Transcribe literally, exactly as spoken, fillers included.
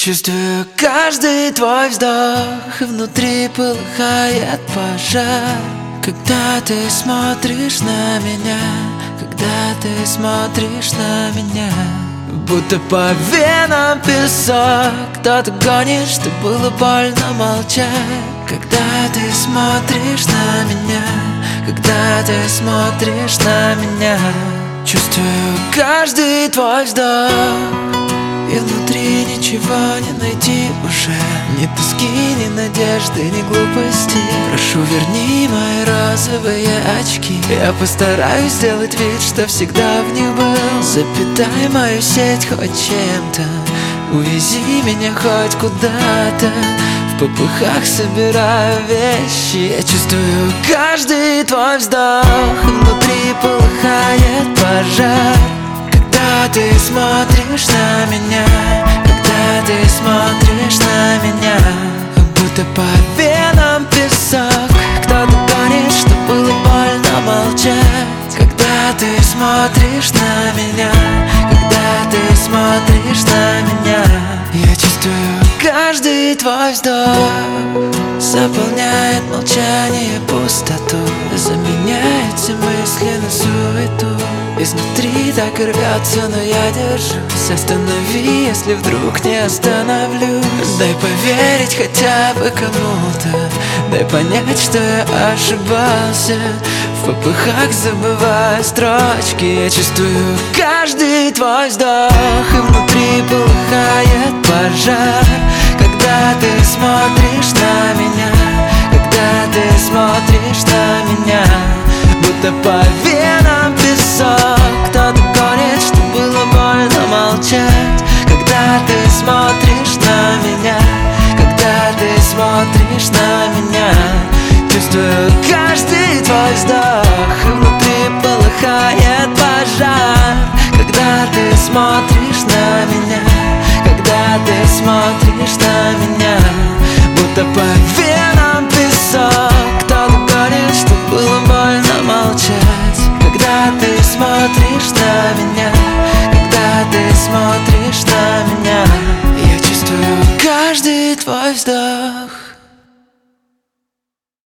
Чувствую каждый твой вздох, и внутри полыхает пожар. Когда ты смотришь на меня, когда ты смотришь на меня, будто по венам песок кто-то гонит, что было больно молчать. Когда ты смотришь на меня, когда ты смотришь на меня, чувствую каждый твой вздох, и внутри ничего не найти уже. Ни тоски, ни надежды, ни глупости. Прошу, верни мои розовые очки. Я постараюсь сделать вид, что всегда в них был. Запитай мою сеть хоть чем-то, увези меня хоть куда-то. В попыхах собираю вещи. Я чувствую каждый твой вздох, и внутри полыхает пожар. Когда ты смотришь на меня, когда ты смотришь на меня, будто по венам песок кто-то гонит, что было больно молчать. Когда ты смотришь на меня, когда ты смотришь на меня, я чувствую каждый твой вздох, заполняет молчание пустоту, заменяет все мысли на суету. Изнутри так и рвется, но я держусь. Останови, если вдруг не остановлюсь. Дай поверить хотя бы кому-то, дай понять, что я ошибался. В попыхах забываю строчки. Я чувствую каждый твой вздох, и внутри полыхает пожар. Когда ты смотришь на меня, когда ты смотришь на меня, будто по венам песок кто-то гонит, что было больно молчать. Когда ты смотришь на меня, когда ты смотришь на меня, чувствую каждый твой вздох, и внутри полыхает пожар. Когда ты смотришь на меня, когда ты смотришь на меня,